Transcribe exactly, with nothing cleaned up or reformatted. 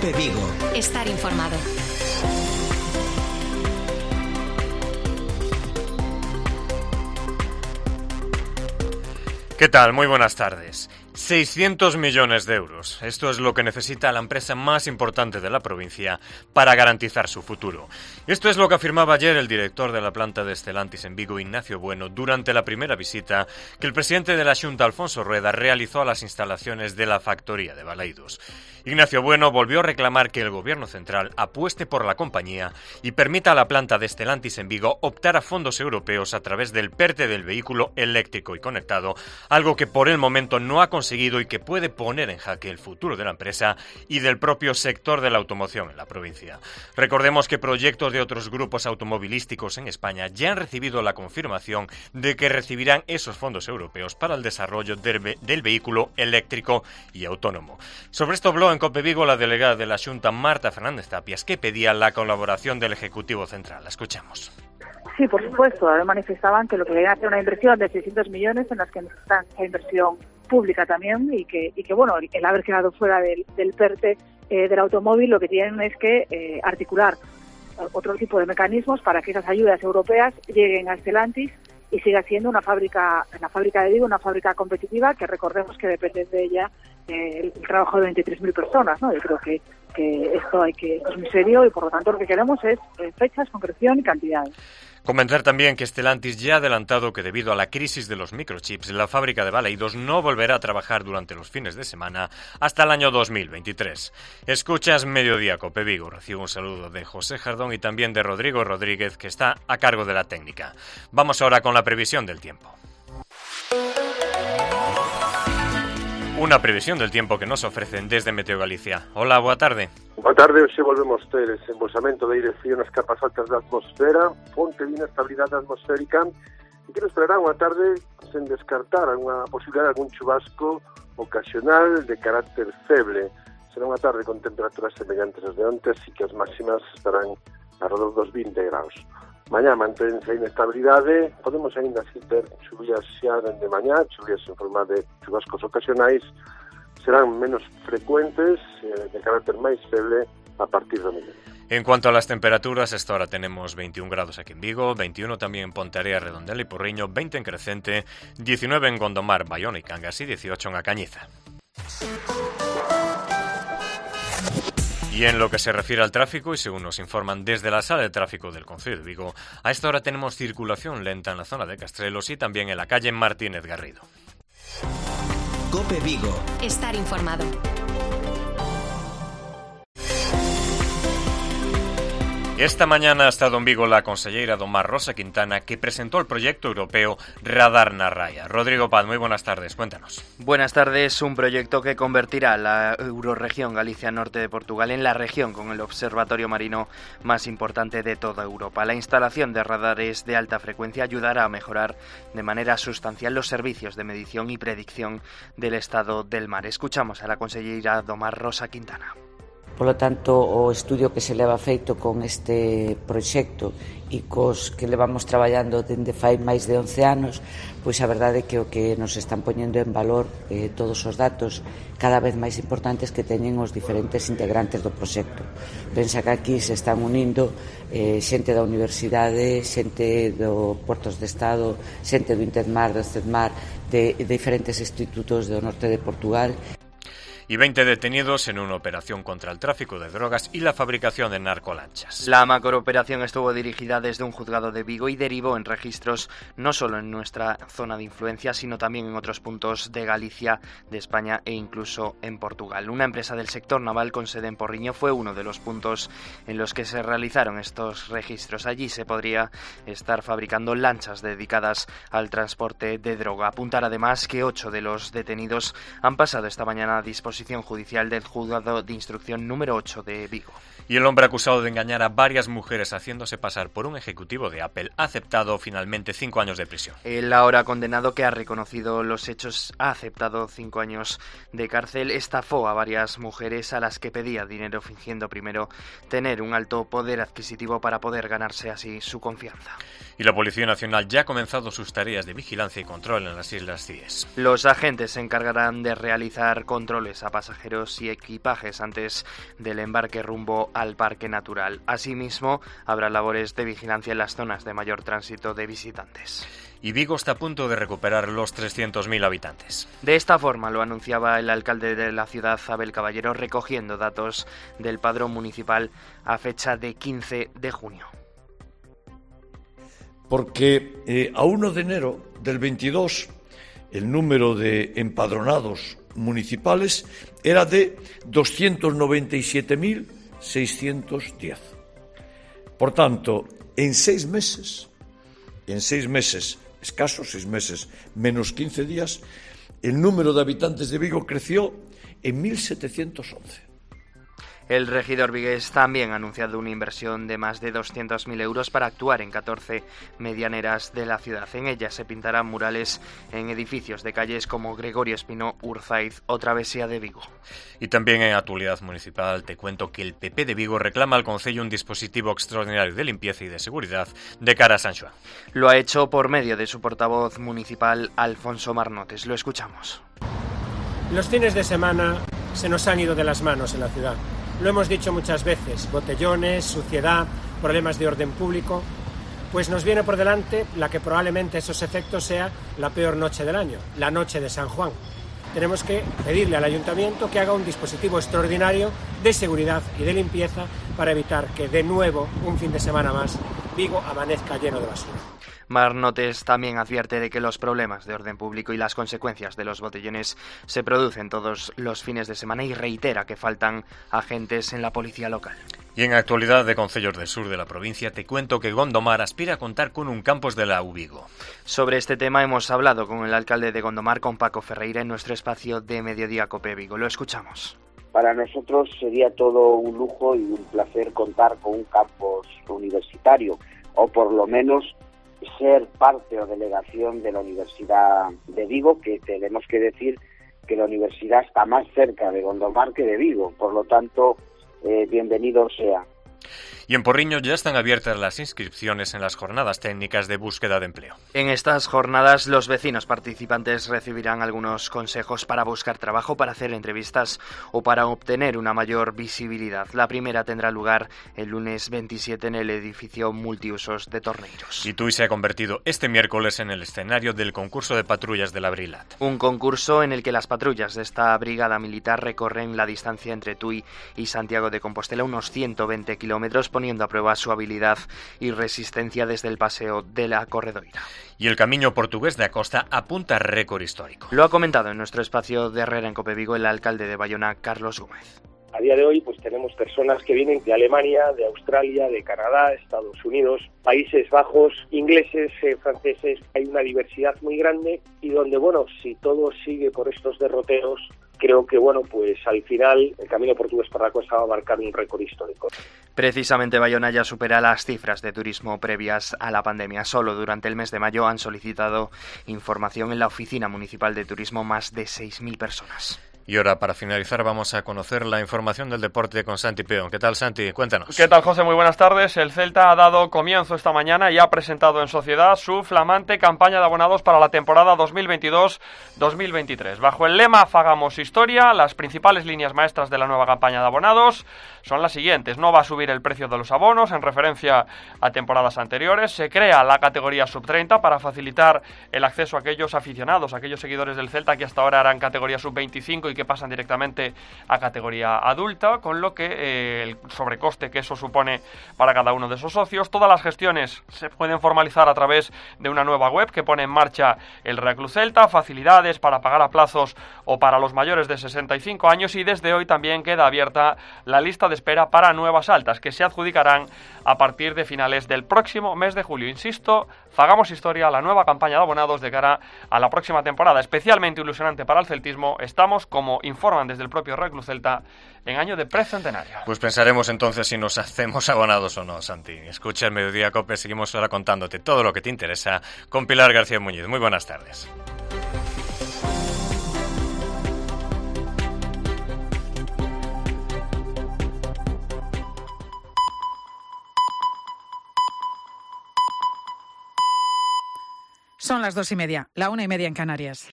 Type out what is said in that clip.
COPE Vigo. Estar informado. ¿Qué tal? Muy buenas tardes. seiscientos millones de euros. Esto es lo que necesita la empresa más importante de la provincia para garantizar su futuro. Esto es lo que afirmaba ayer el director de la planta de Stellantis en Vigo, Ignacio Bueno, durante la primera visita que el presidente de la Xunta, Alfonso Rueda, realizó a las instalaciones de la factoría de Balaidos. Ignacio Bueno volvió a reclamar que el gobierno central apueste por la compañía y permita a la planta de Stellantis en Vigo optar a fondos europeos a través del PERTE del vehículo eléctrico y conectado, algo que por el momento no ha conseguido y que puede poner en jaque el futuro de la empresa y del propio sector de la automoción en la provincia. Recordemos que proyectos de otros grupos automovilísticos en España ya han recibido la confirmación de que recibirán esos fondos europeos para el desarrollo del, ve- del vehículo eléctrico y autónomo. Sobre esto habló en COPE Vigo la delegada de la Xunta, Marta Fernández Tapias, que pedía la colaboración del Ejecutivo Central. La escuchamos. Sí, por supuesto. Manifestaban que lo que querían hacer una inversión de seiscientos millones en las que necesitan esa inversión pública también y que, y que bueno, el haber quedado fuera del, del PERTE eh, del automóvil lo que tienen es que eh, articular otro tipo de mecanismos para que esas ayudas europeas lleguen a Stellantis y siga siendo una fábrica, una fábrica de Vigo, una fábrica competitiva que recordemos que depende de ella eh, el, el trabajo de veintitrés mil personas, ¿no? Yo creo que, que esto hay que esto es muy serio y por lo tanto lo que queremos es eh, fechas, concreción y cantidades. Comentar también que Stellantis ya ha adelantado que debido a la crisis de los microchips, la fábrica de Balaidos no volverá a trabajar durante los fines de semana hasta el año dos mil veintitrés. Escuchas Mediodía COPE Vigo. Recibo un saludo de José Jardón y también de Rodrigo Rodríguez, que está a cargo de la técnica. Vamos ahora con la previsión del tiempo. Una previsión del tiempo que nos ofrecen desde Meteo Galicia. Hola, boa tarde. Boa tarde, hoxe volvemos ter ese embolsamento de aire frío nas capas altas da atmosfera, fonte de inestabilidade atmosférica, e que nos esperará unha tarde sen descartar unha posibilidade de algún chubasco ocasional de carácter feble. Será unha tarde con temperaturas semellantes ás de antes e que as máximas estarán alrededor dos vinte graus. Mañá mantense a inestabilidade, podemos ainda así ter chuvías xa dende mañá, chuvías en forma de chubascos ocasionais, serán menos frecuentes, eh, de carácter máis feble a partir do mediodía. En cuanto a las temperaturas, hasta ahora tenemos veintiún grados aquí en Vigo, veintiuno también en Pontearea, Redondela y Porriño, veinte en Crecente, diecinueve en Gondomar, Bayona y Cangas y dieciocho en A Cañiza. Y en lo que se refiere al tráfico, y según nos informan desde la sala de tráfico del Concello de Vigo, a esta hora tenemos circulación lenta en la zona de Castrelos y también en la calle Martínez Garrido. COPE Vigo. Estar informado. Esta mañana ha estado en Vigo la conselleira do Mar, Rosa Quintana, que presentó el proyecto europeo Radar na Raya. Rodrigo Paz, muy buenas tardes, cuéntanos. Buenas tardes, un proyecto que convertirá la eurorregión Galicia Norte de Portugal en la región con el observatorio marino más importante de toda Europa. La instalación de radares de alta frecuencia ayudará a mejorar de manera sustancial los servicios de medición y predicción del estado del mar. Escuchamos a la conselleira do Mar, Rosa Quintana. Polo tanto, o estudio que se leva feito con este proxecto e cos que levamos traballando dende fai máis de once anos, pois a verdade é que o que nos están poñendo en valor eh, todos os datos cada vez máis importantes que teñen os diferentes integrantes do proxecto. Pensa que aquí se están unindo eh, xente da universidade, xente do Portos de Estado, xente do Intermar, do CEDMAR, de, de diferentes institutos do norte de Portugal. Y veinte detenidos en una operación contra el tráfico de drogas y la fabricación de narcolanchas. La macrooperación estuvo dirigida desde un juzgado de Vigo y derivó en registros no solo en nuestra zona de influencia, sino también en otros puntos de Galicia, de España e incluso en Portugal. Una empresa del sector naval con sede en Porriño fue uno de los puntos en los que se realizaron estos registros. Allí se podría estar fabricando lanchas dedicadas al transporte de droga. Apuntar además que ocho de los detenidos han pasado esta mañana a disposición judicial del juzgado de instrucción número ocho de Vigo. Y el hombre acusado de engañar a varias mujeres haciéndose pasar por un ejecutivo de Apple ha aceptado finalmente cinco años de prisión. El ahora condenado, que ha reconocido los hechos, ha aceptado cinco años de cárcel. Estafó a varias mujeres a las que pedía dinero fingiendo primero tener un alto poder adquisitivo para poder ganarse así su confianza. Y la Policía Nacional ya ha comenzado sus tareas de vigilancia y control en las Islas Cíes. Los agentes se encargarán de realizar controles a a pasajeros y equipajes antes del embarque rumbo al Parque Natural. Asimismo, habrá labores de vigilancia en las zonas de mayor tránsito de visitantes. Y Vigo está a punto de recuperar los trescientos mil habitantes. De esta forma lo anunciaba el alcalde de la ciudad, Abel Caballero, recogiendo datos del padrón municipal a fecha de quince de junio. Porque eh, a uno de enero del veintidós el número de empadronados municipales era de doscientos noventa y siete mil seiscientos diez. Por tanto, en seis meses, en seis meses, escasos seis meses, menos quince días, el número de habitantes de Vigo creció en mil setecientos once. El regidor vigués también ha anunciado una inversión de más de doscientos mil euros para actuar en catorce medianeras de la ciudad. En ellas se pintarán murales en edificios de calles como Gregorio Espino, Urzaiz o Travesía de Vigo. Y también en actualidad municipal te cuento que el P P de Vigo reclama al Concello un dispositivo extraordinario de limpieza y de seguridad de cara a San Xoán. Lo ha hecho por medio de su portavoz municipal, Alfonso Marnotes. Lo escuchamos. Los fines de semana se nos han ido de las manos en la ciudad. Lo hemos dicho muchas veces, botellones, suciedad, problemas de orden público. Pues nos viene por delante la que probablemente esos efectos sea la peor noche del año, la noche de San Juan. Tenemos que pedirle al ayuntamiento que haga un dispositivo extraordinario de seguridad y de limpieza para evitar que de nuevo, un fin de semana más, Vigo amanezca lleno de basura. Marnotes también advierte de que los problemas de orden público y las consecuencias de los botellones se producen todos los fines de semana y reitera que faltan agentes en la policía local. Y en actualidad de concellos del sur de la provincia te cuento que Gondomar aspira a contar con un campus de la U Vigo. Sobre este tema hemos hablado con el alcalde de Gondomar, con Paco Ferreira, en nuestro espacio de Mediodía Cope Vigo. Lo escuchamos. Para nosotros sería todo un lujo y un placer contar con un campus universitario, o por lo menos ser parte o delegación de la Universidad de Vigo, que tenemos que decir que la universidad está más cerca de Gondomar que de Vigo, por lo tanto, eh, bienvenido sea. Y en Porriño ya están abiertas las inscripciones en las jornadas técnicas de búsqueda de empleo. En estas jornadas los vecinos participantes recibirán algunos consejos para buscar trabajo, para hacer entrevistas o para obtener una mayor visibilidad. La primera tendrá lugar el lunes veintisiete en el edificio multiusos de Torneiros. Y Tui se ha convertido este miércoles en el escenario del concurso de patrullas de la Brilat. Un concurso en el que las patrullas de esta brigada militar recorren la distancia entre Tui y Santiago de Compostela, unos ciento veinte kilómetros, poniendo a prueba su habilidad y resistencia desde el paseo de la Corredoira. Y el camino portugués de Acosta apunta récord histórico. Lo ha comentado en nuestro espacio de Herrera en Cope Vigo el alcalde de Bayona, Carlos Gómez. A día de hoy pues tenemos personas que vienen de Alemania, de Australia, de Canadá, Estados Unidos, Países Bajos, ingleses, eh, franceses. Hay una diversidad muy grande y donde, bueno, si todo sigue por estos derroteros, creo que, bueno, pues al final el camino portugués para la costa va a marcar un récord histórico. Precisamente Bayona ya supera las cifras de turismo previas a la pandemia. Solo durante el mes de mayo han solicitado información en la Oficina Municipal de Turismo más de seis mil personas. Y ahora, para finalizar, vamos a conocer la información del deporte con Santi Peón. ¿Qué tal, Santi? Cuéntanos. ¿Qué tal, José? Muy buenas tardes. El Celta ha dado comienzo esta mañana y ha presentado en sociedad su flamante campaña de abonados para la temporada dos mil veintidós dos mil veintitrés. Bajo el lema Fagamos Historia, las principales líneas maestras de la nueva campaña de abonados son las siguientes. No va a subir el precio de los abonos en referencia a temporadas anteriores. Se crea la categoría sub treinta para facilitar el acceso a aquellos aficionados, a aquellos seguidores del Celta que hasta ahora eran categoría sub veinticinco y que pasan directamente a categoría adulta, con lo que eh, el sobrecoste que eso supone para cada uno de esos socios. Todas las gestiones se pueden formalizar a través de una nueva web que pone en marcha el Real Club Celta, facilidades para pagar a plazos o para los mayores de sesenta y cinco años, y desde hoy también queda abierta la lista de espera para nuevas altas que se adjudicarán a partir de finales del próximo mes de julio. Insisto, Fagamos Historia, la nueva campaña de abonados de cara a la próxima temporada, especialmente ilusionante para el celtismo. Estamos, como informan desde el propio Real Club Celta, en año de precentenario. Pues pensaremos entonces si nos hacemos abonados o no, Santi. Escucha el Mediodía Cope, seguimos ahora contándote todo lo que te interesa con Pilar García Muñiz. Muy buenas tardes. Son las dos y media, la una y media en Canarias.